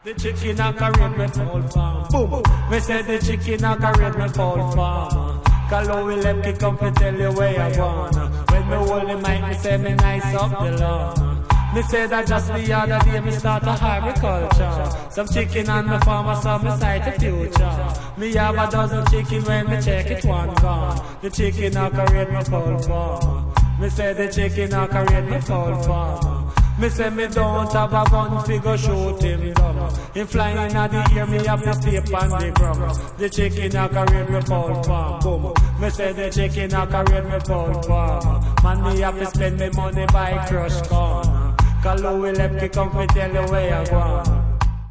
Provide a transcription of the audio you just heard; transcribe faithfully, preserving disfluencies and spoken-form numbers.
The chicken a carry me full farm. Boom. Me say the chicken a carry me full farm. Call we left kick up to tell you where I wanna. When me hold the mic, me say me nice up the lawn. Me say that just the other day me start a agriculture. Some chicken on the farm, so me sight the future. Me have a dozen chicken when me check it one gone. The chicken a carry me full farm. Me say the chicken a carry me full farm. Me say me don't have a gun figure shoot him down. Him flying at the ear, me have the tape on the ground. The chicken a carry me full farm. Boom. Me say the chicken a carry me full farm. Man, me have to spend me money buy crush corn. Call we left to come to tell you where I go.